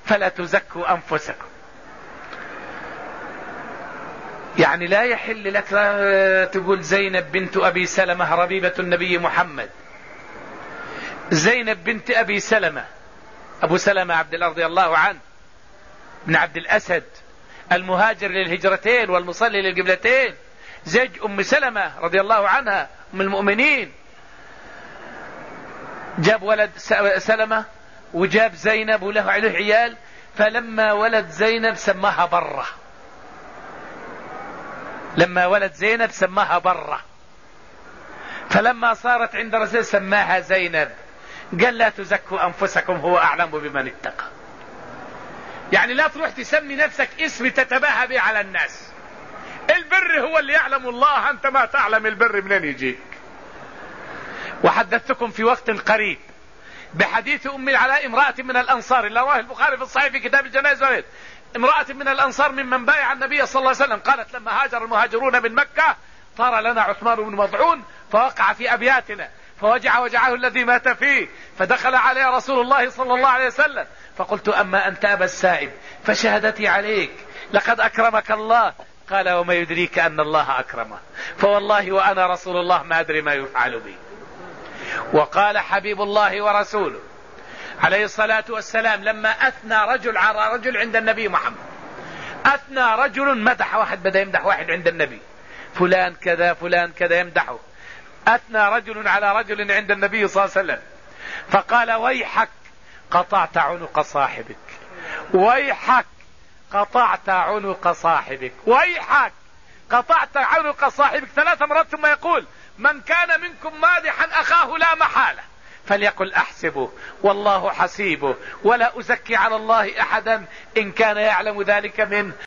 فلا تزكوا أنفسكم. يعني لا يحل لك تقول زينب بنت أبي سلمة ربيبة النبي محمد، زينب بنت أبي سلمة، أبو سلمة عبد الله رضي الله عنه بن عبد الأسد المهاجر للهجرتين والمصلي للقبلتين، زوج أم سلمة رضي الله عنها أم المؤمنين، جاب ولد سلمة وجاب زينب وله عليه عيال، فلما ولد زينب سماها برة، لما ولد زينب سماها برة، فلما صارت عند رسول سماها زينب. قال لا تزكوا أنفسكم هو أعلم بمن اتقى. يعني لا تروح تسمي نفسك اسم تتباهى به على الناس. البر هو اللي يعلم الله، أنت ما تعلم البر منين يجيك. وحدثتكم في وقت قريب بحديث أم العلاء امرأة من الأنصار اللي رواه البخاري في الصحيح في كتاب الجنائز، امرأة من الأنصار ممن بايع النبي صلى الله عليه وسلم، قالت لما هاجر المهاجرون من مكة طار لنا عثمان بن مضعون فوقع في أبياتنا وجعه الذي مات فيه، فدخل عليه رسول الله صلى الله عليه وسلم فقلت أما أنت أبا السائب فشهدتي عليك لقد أكرمك الله. قال وما يدريك أن الله أكرمه، فوالله وأنا رسول الله ما أدري ما يفعل بي. وقال حبيب الله ورسوله عليه الصلاة والسلام لما أثنى رجل على رجل عند النبي محمد، أثنى رجل مدح واحد، بدأ يمدح واحد عند النبي، فلان كذا فلان كذا يمدحه، أثنى رجل على رجل عند النبي صلى الله عليه وسلم فقال ويحك قطعت عنق صاحبك، ويحك قطعت عنق صاحبك، ويحك قطعت عنق صاحبك 3 مرات، ثم يقول من كان منكم مادحا أخاه لا محالة فليقل أحسبه والله حسيبه ولا أزكي على الله أحدا إن كان يعلم ذلك منه.